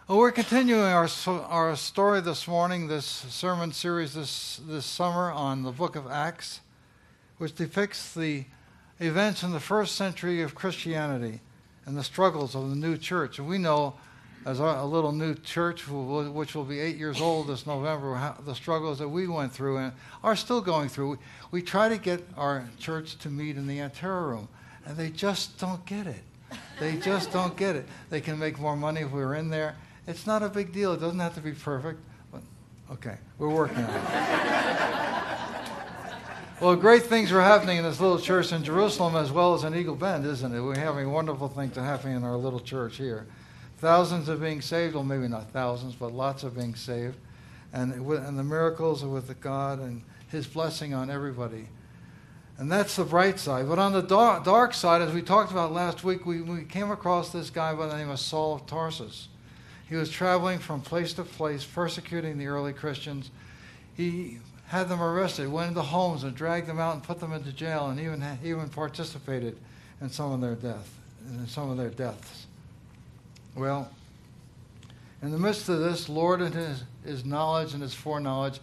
Well, we're continuing our story this morning, this sermon series this summer on the book of Acts, which depicts the events in the first century of Christianity and the struggles of the new church. And we know, as a little new church, which will be 8 years old this November, the struggles that we went through and are still going through. We try to get our church to meet in the Antero room, and they just don't get it. They just don't get it. They can make more money if we were in there. It's not a big deal. It doesn't have to be perfect. But, okay, we're working on it. Well, great things are happening in this little church in Jerusalem as well as in Eagle Bend, isn't it? We're having wonderful things happening in our little church here. Thousands are being saved. Well, maybe not thousands, but lots are being saved. And the miracles are with God and His blessing on everybody. And that's the bright side. But on the dark side, as we talked about last week, we came across this guy by the name of Saul of Tarsus. He was traveling from place to place, persecuting the early Christians. He had them arrested, went into homes and dragged them out and put them into jail, and even participated in some of their deaths. Well, in the midst of this, Lord in his knowledge and his foreknowledge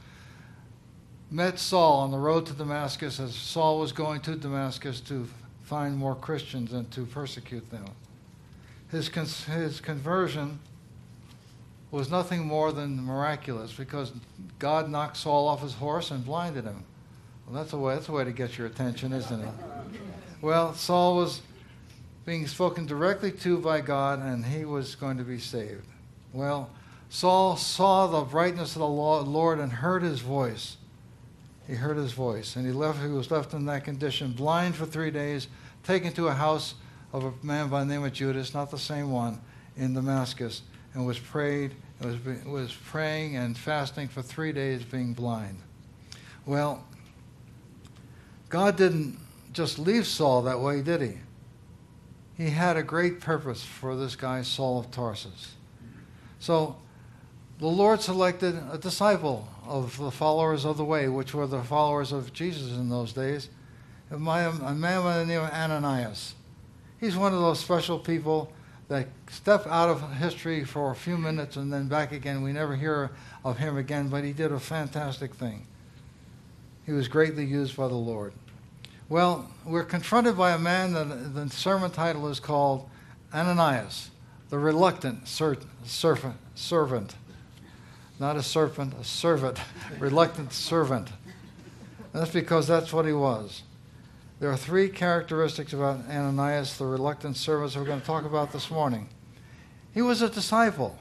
met Saul on the road to Damascus as Saul was going to Damascus to find more Christians and to persecute them. His conversion was nothing more than miraculous because God knocked Saul off his horse and blinded him. Well, that's a way to get your attention, isn't it? Well, Saul was being spoken directly to by God, and he was going to be saved. Well, Saul saw the brightness of the Lord and heard his voice. He heard his voice, and he was left in that condition, blind for 3 days, taken to a house of a man by the name of Judas, not the same one, in Damascus, and was praying and fasting for 3 days, being blind. Well, God didn't just leave Saul that way, did he? He had a great purpose for this guy, Saul of Tarsus. So the Lord selected a disciple of the followers of the way, which were the followers of Jesus in those days, a man by the name of Ananias. He's one of those special people that step out of history for a few minutes and then back again. We never hear of him again, but he did a fantastic thing. He was greatly used by the Lord. Well, we're confronted by a man that the sermon title is called Ananias, the reluctant servant. Not a serpent, a servant, reluctant servant. And that's because that's what he was. There are 3 characteristics about Ananias, the reluctant servant, we're going to talk about this morning. He was a disciple,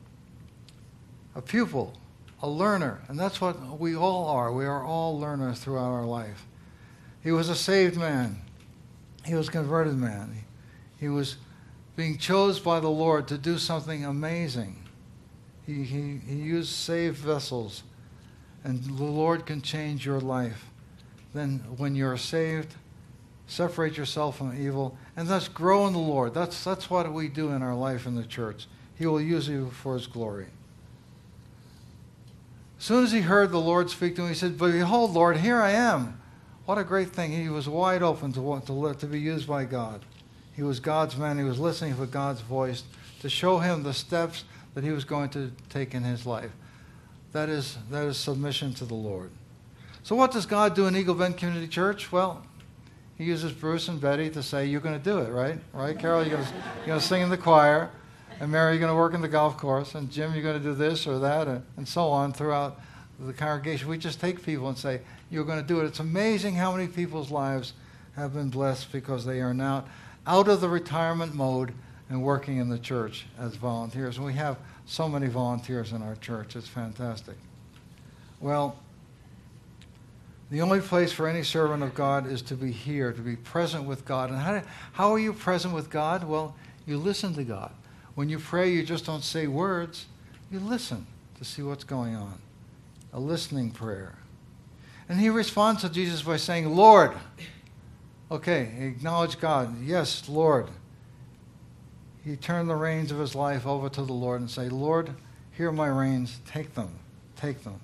a pupil, a learner, and that's what we all are. We are all learners throughout our life. He was a saved man. He was a converted man. He was being chosen by the Lord to do something amazing. He used saved vessels, and the Lord can change your life. Then when you're saved, separate yourself from evil, and thus grow in the Lord. That's what we do in our life in the church. He will use you for His glory. As soon as he heard the Lord speak to him, he said, "Behold, Lord, here I am." What a great thing. He was wide open to be used by God. He was God's man. He was listening for God's voice to show him the steps that he was going to take in his life. That is submission to the Lord. So what does God do in Eagle Bend Community Church? Well, He uses Bruce and Betty to say, "You're going to do it, right? Right, Carol? You're going to sing in the choir, and Mary, you're going to work in the golf course, and Jim, you're going to do this or that," and so on throughout the congregation. We just take people and say, "You're going to do it." It's amazing how many people's lives have been blessed because they are now out of the retirement mode and working in the church as volunteers. And we have so many volunteers in our church. It's fantastic. Well, the only place for any servant of God is to be here, to be present with God. And how are you present with God? Well, you listen to God. When you pray, you just don't say words. You listen to see what's going on. A listening prayer. And he responds to Jesus by saying, "Lord." Okay, acknowledge God. Yes, Lord. He turned the reins of his life over to the Lord and say, "Lord, here are my reins. Take them. Take them."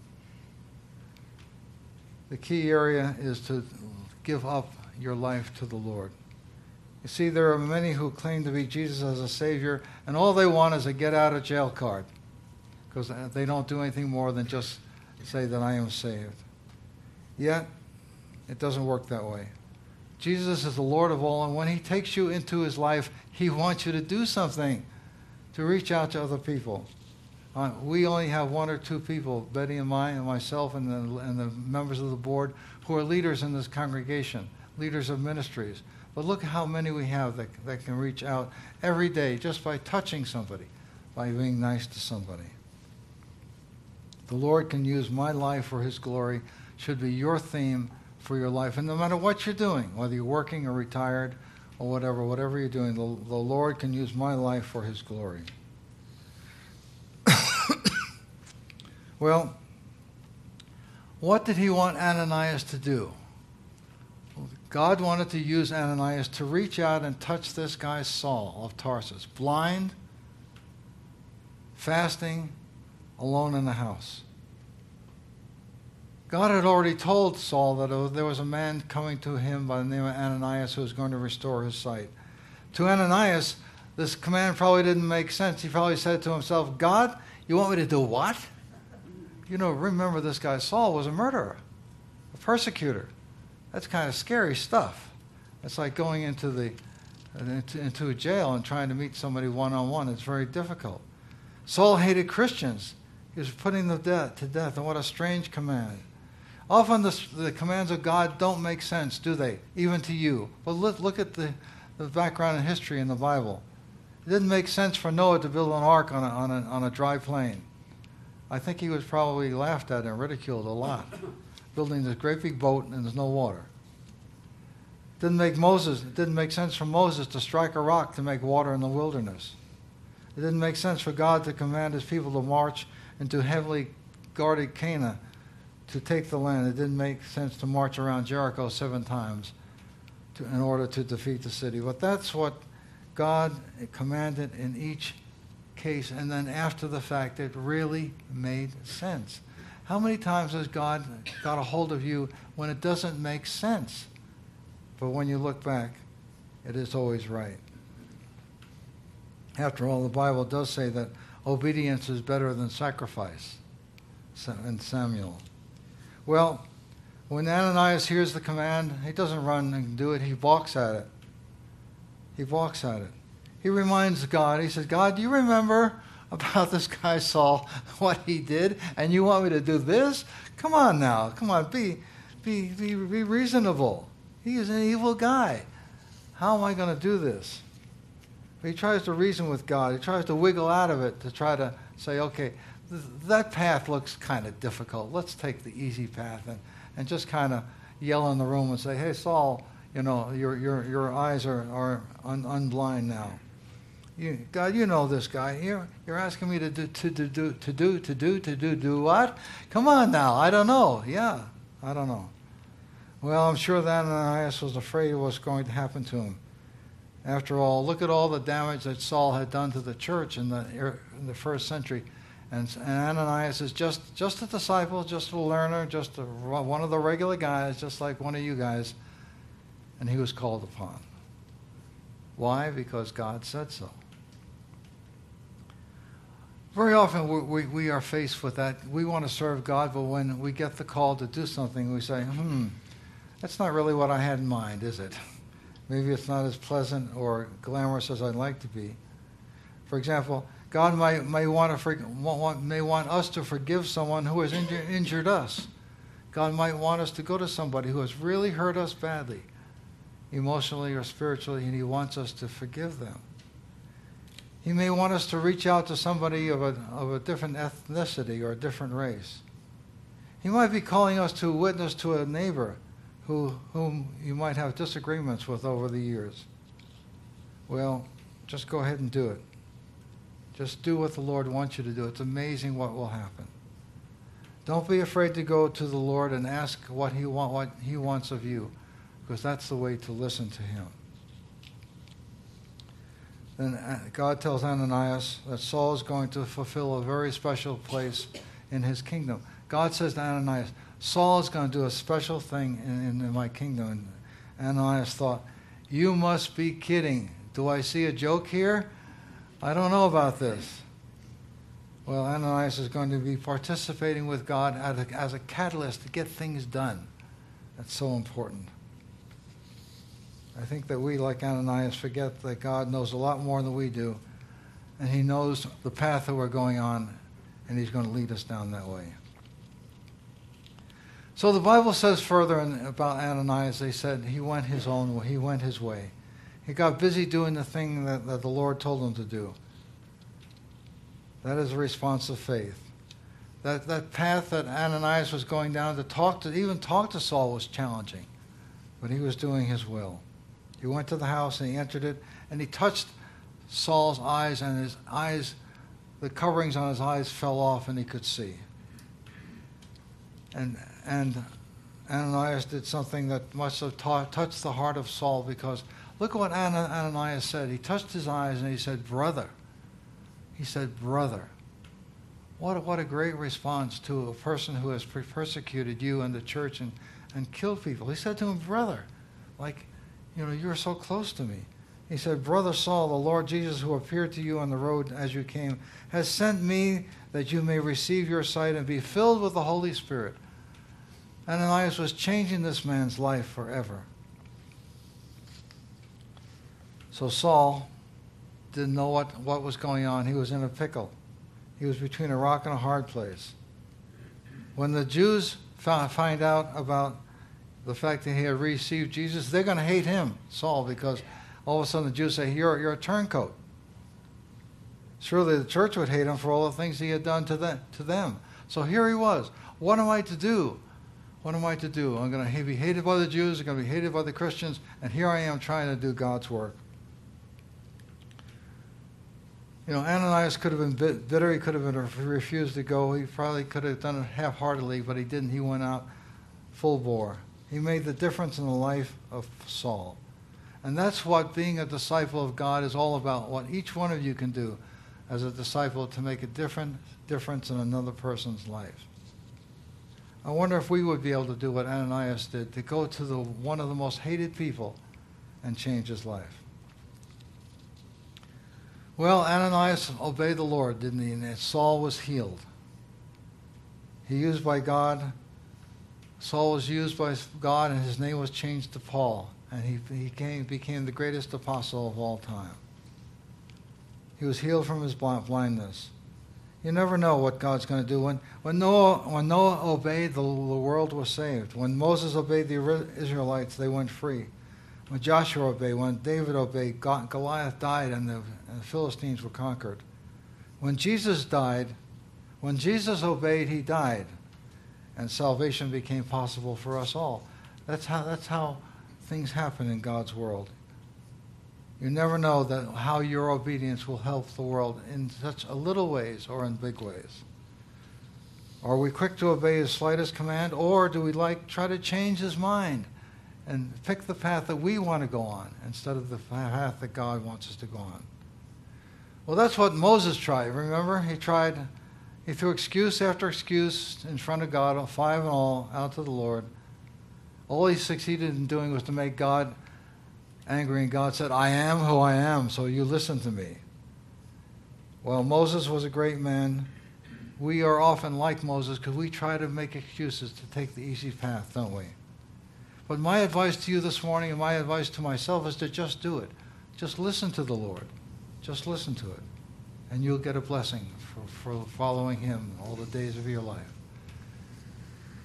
The key area is to give up your life to the Lord. You see, there are many who claim to be Jesus as a Savior, and all they want is a get-out-of-jail card, because they don't do anything more than just say that I am saved. Yet, it doesn't work that way. Jesus is the Lord of all, and when he takes you into his life, he wants you to do something, to reach out to other people. We only have one or two people, Betty and myself and the members of the board, who are leaders in this congregation, leaders of ministries. But look how many we have that can reach out every day just by touching somebody, by being nice to somebody. The Lord can use my life for his glory should be your theme for your life. And no matter what you're doing, whether you're working or retired or whatever you're doing, the Lord can use my life for his glory. Well, what did he want Ananias to do? God wanted to use Ananias to reach out and touch this guy Saul of Tarsus, blind, fasting, alone in the house. God had already told Saul that there was a man coming to him by the name of Ananias who was going to restore his sight. To Ananias, this command probably didn't make sense. He probably said to himself, God, you want me to do what? Remember this guy Saul was a murderer, a persecutor. That's kind of scary stuff. It's like going into a jail and trying to meet somebody one-on-one. It's very difficult. Saul hated Christians. He was putting them to death. And what a strange command. Often the commands of God don't make sense, do they? Even to you. But look at the background and history in the Bible. It didn't make sense for Noah to build an ark on a dry plain. I think he was probably laughed at and ridiculed a lot. Building this great big boat and there's no water. It didn't make sense for Moses to strike a rock to make water in the wilderness. It didn't make sense for God to command his people to march into heavily guarded Canaan to take the land. It didn't make sense to march around Jericho 7 times in order to defeat the city. But that's what God commanded in each case, and then after the fact, it really made sense. How many times has God got a hold of you when it doesn't make sense? But when you look back, it is always right. After all, the Bible does say that obedience is better than sacrifice in Samuel. Well, when Ananias hears the command, he doesn't run and do it. He balks at it. He reminds God. He says, God, do you remember about this guy Saul, what he did, and you want me to do this? Come on now. Come on, be reasonable. He is an evil guy. How am I going to do this? He tries to reason with God. He tries to wiggle out of it to try to say, okay, that path looks kind of difficult. Let's take the easy path and just kind of yell in the room and say, hey, Saul, your eyes are unblind now. God, you know this guy. You're asking me to do what? Come on now. I don't know. Yeah, I don't know. Well, I'm sure that Ananias was afraid of what's going to happen to him. After all, look at all the damage that Saul had done to the church in the first century. And Ananias is just a disciple, just a learner, just one of the regular guys, just like one of you guys. And he was called upon. Why? Because God said so. Very often we are faced with that. We want to serve God, but when we get the call to do something, we say, that's not really what I had in mind, is it? Maybe it's not as pleasant or glamorous as I'd like to be. For example, God may want us to forgive someone who has injured us. God might want us to go to somebody who has really hurt us badly, emotionally or spiritually, and he wants us to forgive them. He may want us to reach out to somebody of a different ethnicity or a different race. He might be calling us to witness to a neighbor whom you might have disagreements with over the years. Well, just go ahead and do it. Just do what the Lord wants you to do. It's amazing what will happen. Don't be afraid to go to the Lord and ask what he wants of you, because that's the way to listen to him. Then God tells Ananias that Saul is going to fulfill a very special place in his kingdom. God says to Ananias, Saul is going to do a special thing in my kingdom. And Ananias thought, You must be kidding. Do I see a joke here? I don't know about this. Well, Ananias is going to be participating with God as a catalyst to get things done. That's so important. I think that we, like Ananias, forget that God knows a lot more than we do, and he knows the path that we're going on, and he's going to lead us down that way. So the Bible says further about Ananias, they said he went his own way. He went his way. He got busy doing the thing that the Lord told him to do. That is a response of faith. That path that Ananias was going down to even talk to Saul was challenging, but he was doing his will. He went to the house and he entered it, and he touched Saul's eyes, and his eyes, the coverings on his eyes fell off, and he could see. And Ananias did something that must have touched the heart of Saul, because look what Ananias said. He touched his eyes and he said, "Brother." He said, "Brother." What a great response to a person who has persecuted you and the church and killed people. He said to him, "Brother," like, you're so close to me. He said, "Brother Saul, the Lord Jesus, who appeared to you on the road as you came, has sent me that you may receive your sight and be filled with the Holy Spirit." Ananias was changing this man's life forever. So Saul didn't know what was going on. He was in a pickle. He was between a rock and a hard place. When the Jews find out about the fact that he had received Jesus, they're going to hate him, Saul, because all of a sudden the Jews say, you're a turncoat. Surely the church would hate him for all the things he had done to them. So here he was. What am I to do? What am I to do? I'm going to be hated by the Jews. I'm going to be hated by the Christians. And here I am trying to do God's work. Ananias could have been bitter. He could have refused to go. He probably could have done it half-heartedly, but he didn't. He went out full bore. He made the difference in the life of Saul. And that's what being a disciple of God is all about, what each one of you can do as a disciple to make a difference in another person's life. I wonder if we would be able to do what Ananias did, to go to one of the most hated people and change his life. Well, Ananias obeyed the Lord, didn't he? And Saul was healed. He used by God. Saul was used by God, and his name was changed to Paul. And he became the greatest apostle of all time. He was healed from his blindness. You never know what God's going to do. When Noah obeyed, the world was saved. When Moses obeyed the Israelites, they went free. When Joshua obeyed, when David obeyed, Goliath died and the Philistines were conquered. When Jesus obeyed, he died. And salvation became possible for us all. That's how things happen in God's world. You never know how your obedience will help the world in such a little ways or in big ways. Are we quick to obey his slightest command, or do we try to change his mind and pick the path that we want to go on instead of the path that God wants us to go on? Well, that's what Moses tried. Remember, he threw excuse after excuse in front of God, 5 in all, out to the Lord. All he succeeded in doing was to make God angry, and God said, "I am who I am, so you listen to me." Well, Moses was a great man. We are often like Moses because we try to make excuses to take the easy path, don't we? But my advice to you this morning, and my advice to myself, is to just do it. Just listen to the Lord. Just listen to it. And you'll get a blessing for following him all the days of your life.